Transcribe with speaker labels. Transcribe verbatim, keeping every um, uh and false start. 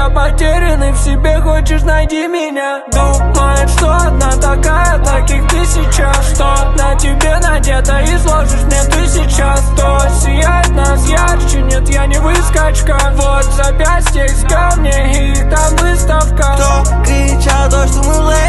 Speaker 1: Я потерянный в себе, хочешь найди меня. Думает, что одна такая, таких тысяча. Что на тебе надето и сложишь мне ты сейчас. То сияет нас ярче, нет, я не выскочка. Вот запястье из камней и там выставка.
Speaker 2: Кто кричал то, что мы лейбл?